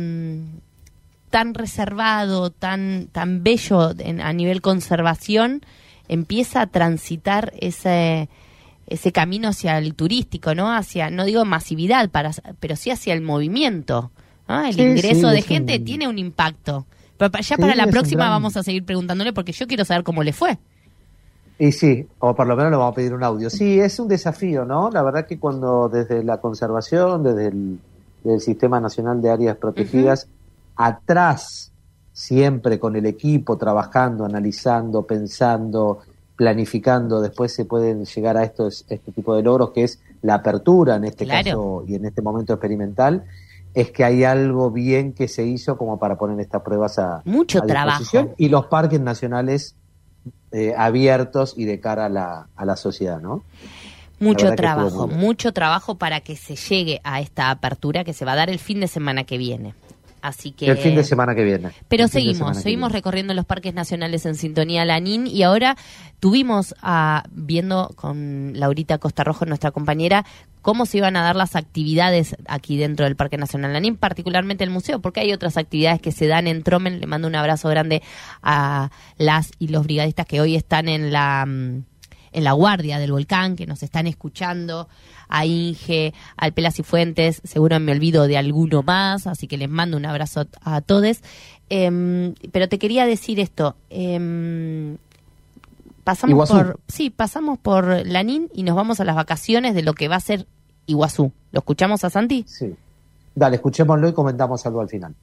tan reservado, tan bello a nivel conservación, empieza a transitar ese camino hacia el turístico, ¿no? Hacia, no digo masividad, pero sí hacia el movimiento. El ingreso de gente tiene un impacto. Pero ya para la próxima vamos a seguir preguntándole porque yo quiero saber cómo le fue. Y sí, o por lo menos le vamos a pedir un audio. Sí, es un desafío, ¿no? La verdad que cuando desde la conservación, desde el Sistema Nacional de Áreas Protegidas, atrás, siempre con el equipo, trabajando, analizando, pensando, planificando, después se pueden llegar a este tipo de logros, que es la apertura en este caso y en este momento experimental. Es que hay algo bien que se hizo como para poner estas pruebas a disposición y los parques nacionales abiertos y de cara a la sociedad, ¿no? Mucho trabajo para que se llegue a esta apertura que se va a dar el fin de semana que viene. Así que... El fin de semana que viene. Pero seguimos recorriendo los parques nacionales en Sintonía Lanín y ahora tuvimos viendo con Laurita Costa Rojo, nuestra compañera, cómo se iban a dar las actividades aquí dentro del Parque Nacional Lanín, particularmente el museo, porque hay otras actividades que se dan en Tromen. Le mando un abrazo grande a las y los brigadistas que hoy están en la guardia del volcán, que nos están escuchando, a Inge, al Pelas y Fuentes, seguro me olvido de alguno más, así que les mando un abrazo a todos. Pero te quería decir esto, pasamos por Lanín y nos vamos a las vacaciones de lo que va a ser Iguazú. ¿Lo escuchamos a Santi? Sí. Dale, escuchémoslo y comentamos algo al final.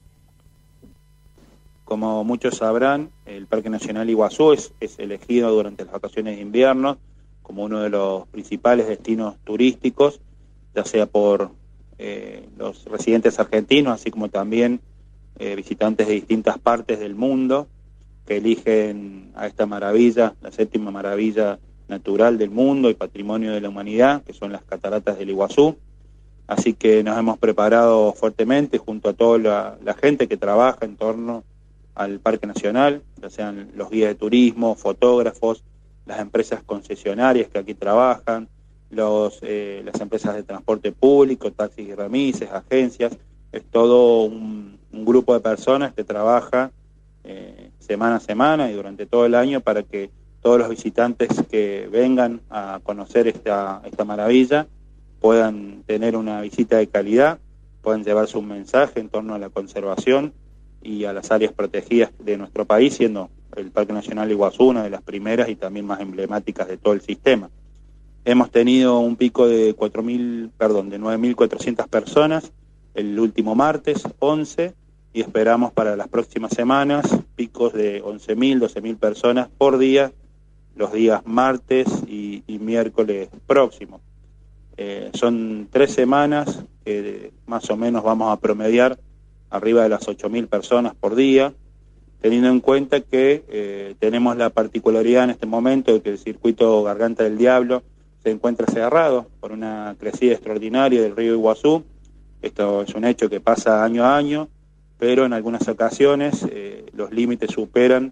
Como muchos sabrán, el Parque Nacional Iguazú es elegido durante las vacaciones de invierno como uno de los principales destinos turísticos, ya sea por los residentes argentinos, así como también visitantes de distintas partes del mundo que eligen a esta maravilla, la séptima maravilla natural del mundo y patrimonio de la humanidad, que son las cataratas del Iguazú. Así que nos hemos preparado fuertemente junto a toda la gente que trabaja en torno al Parque Nacional, ya sean los guías de turismo, fotógrafos, las empresas concesionarias que aquí trabajan, las empresas de transporte público, taxis y remises, agencias. Es todo un grupo de personas que trabaja semana a semana y durante todo el año para que todos los visitantes que vengan a conocer esta maravilla puedan tener una visita de calidad, puedan llevarse un mensaje en torno a la conservación y a las áreas protegidas de nuestro país, siendo el Parque Nacional Iguazú una de las primeras y también más emblemáticas de todo el sistema. Hemos tenido un pico de 9.400 personas el último martes, 11, y esperamos para las próximas semanas picos de 11.000, 12.000 personas por día, los días martes y miércoles próximos. Son 3 semanas que más o menos vamos a promediar arriba de las 8.000 personas por día, teniendo en cuenta que tenemos la particularidad en este momento de que el circuito Garganta del Diablo se encuentra cerrado por una crecida extraordinaria del río Iguazú. Esto es un hecho que pasa año a año, pero en algunas ocasiones los límites superan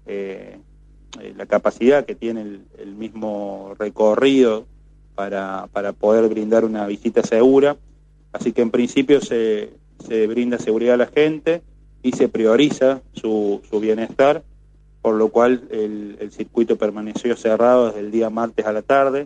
la capacidad que tiene el mismo recorrido para poder brindar una visita segura. Así que en principio se brinda seguridad a la gente y se prioriza su bienestar, por lo cual el circuito permaneció cerrado desde el día martes a la tarde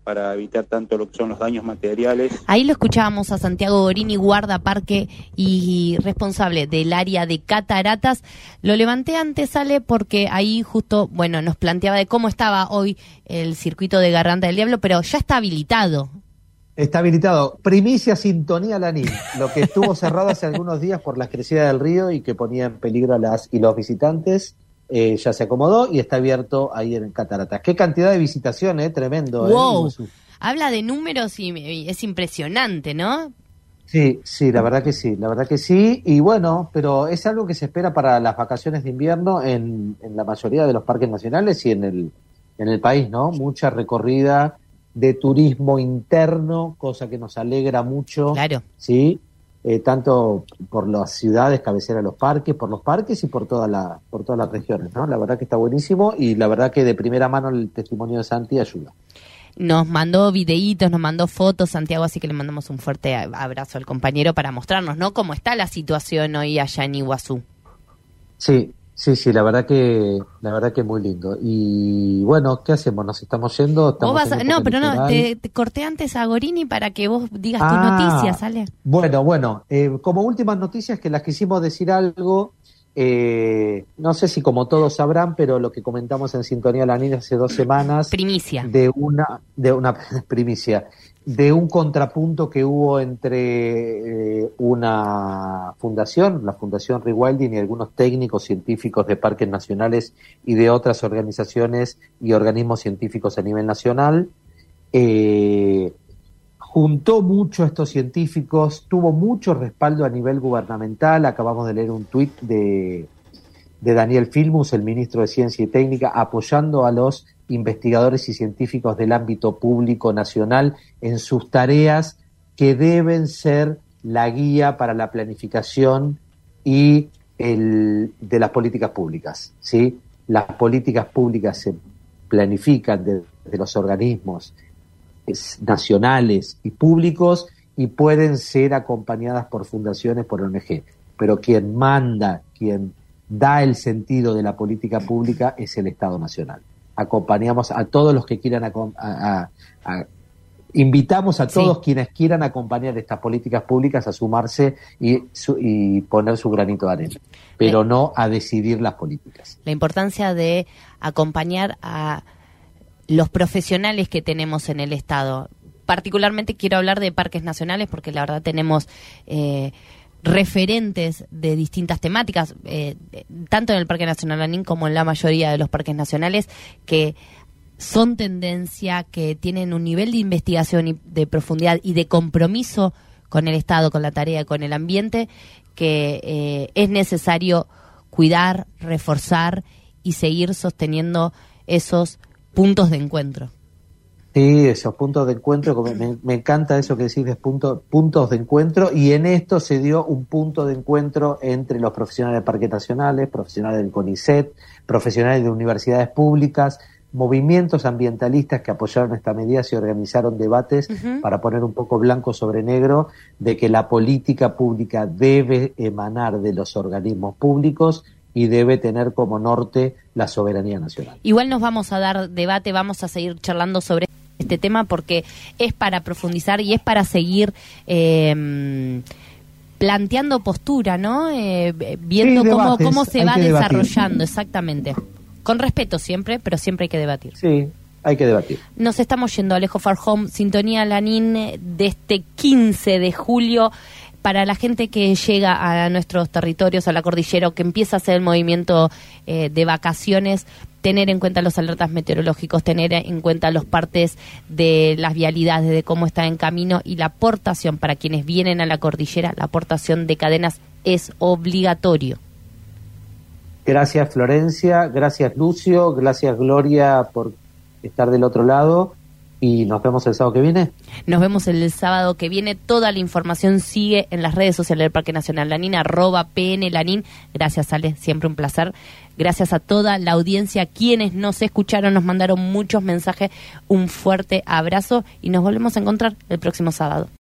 para evitar tanto lo que son los daños materiales. Ahí lo escuchábamos a Santiago Gorini, guardaparque y responsable del área de cataratas. Lo levanté antes, Ale, porque ahí justo, bueno, nos planteaba de cómo estaba hoy el circuito de Garganta del Diablo, pero ya está habilitado. Está habilitado. Primicia Sintonía Lanín, lo que estuvo cerrado hace algunos días por la crecida del río y que ponía en peligro a las y los visitantes. Ya se acomodó y está abierto ahí en Cataratas. Qué cantidad de visitación, tremendo. Wow. Habla de números y es impresionante, ¿no? Sí, la verdad que sí. Y bueno, pero es algo que se espera para las vacaciones de invierno en la mayoría de los parques nacionales y en el país, ¿no? Mucha recorrida de turismo interno, cosa que nos alegra mucho. Claro. Sí. Tanto por las ciudades cabeceras de los parques, por los parques y por todas las regiones, ¿no? La verdad que está buenísimo y la verdad que de primera mano el testimonio de Santi ayuda. Nos mandó videitos, nos mandó fotos, Santiago, así que le mandamos un fuerte abrazo al compañero para mostrarnos, ¿no? Cómo está la situación hoy allá en Iguazú. Sí, la verdad que muy lindo. Y bueno, ¿qué hacemos? ¿Nos estamos yendo? Te corté antes a Gorini para que vos digas tus noticias, ¿sale? Bueno, como últimas noticias que las quisimos decir algo, no sé si como todos sabrán, pero lo que comentamos en Sintonía Lanín hace 2 semanas. Primicia. De una primicia. De un contrapunto que hubo entre una fundación, la Fundación Rewilding, y algunos técnicos científicos de parques nacionales y de otras organizaciones y organismos científicos a nivel nacional. Juntó mucho a estos científicos, tuvo mucho respaldo a nivel gubernamental. Acabamos de leer un tuit de Daniel Filmus, el ministro de Ciencia y Técnica, apoyando a los investigadores y científicos del ámbito público nacional en sus tareas que deben ser la guía para la planificación y de las políticas públicas, ¿sí? Las políticas públicas se planifican de los organismos nacionales y públicos y pueden ser acompañadas por fundaciones, por ONG, pero quien manda, quien da el sentido de la política pública es el Estado Nacional. Acompañamos a todos los que quieran invitamos a todos quienes quieran acompañar estas políticas públicas a sumarse y poner su granito de arena, pero no a decidir las políticas. La importancia de acompañar a los profesionales que tenemos en el Estado. Particularmente quiero hablar de parques nacionales porque la verdad tenemos referentes de distintas temáticas, tanto en el Parque Nacional Lanín como en la mayoría de los parques nacionales, que son tendencia, que tienen un nivel de investigación y de profundidad y de compromiso con el Estado, con la tarea, con el ambiente, que es necesario cuidar, reforzar y seguir sosteniendo esos puntos de encuentro. Sí, esos puntos de encuentro, me encanta eso que decís de puntos de encuentro, y en esto se dio un punto de encuentro entre los profesionales de parques nacionales, profesionales del CONICET, profesionales de universidades públicas, movimientos ambientalistas que apoyaron esta medida. Se organizaron debates para poner un poco blanco sobre negro de que la política pública debe emanar de los organismos públicos y debe tener como norte la soberanía nacional. Igual nos vamos a dar debate, vamos a seguir charlando sobre este tema porque es para profundizar y es para seguir planteando postura, ¿no? Viendo cómo se va desarrollando, exactamente. Con respeto siempre, pero siempre hay que debatir. Sí, hay que debatir. Nos estamos yendo, Alejo Farjón, Sintonía Lanín de este 15 de julio. Para la gente que llega a nuestros territorios, a la cordillera, o que empieza a hacer el movimiento de vacaciones, tener en cuenta los alertas meteorológicos, tener en cuenta los partes de las vialidades, de cómo está en camino, y la aportación para quienes vienen a la cordillera, la aportación de cadenas es obligatorio. Gracias, Florencia, gracias, Lucio, gracias, Gloria, por estar del otro lado. Y nos vemos el sábado que viene. Nos vemos el sábado que viene. Toda la información sigue en las redes sociales del Parque Nacional Lanín, @PNLanín. Gracias, Ale, siempre un placer. Gracias a toda la audiencia, quienes nos escucharon, nos mandaron muchos mensajes. Un fuerte abrazo y nos volvemos a encontrar el próximo sábado.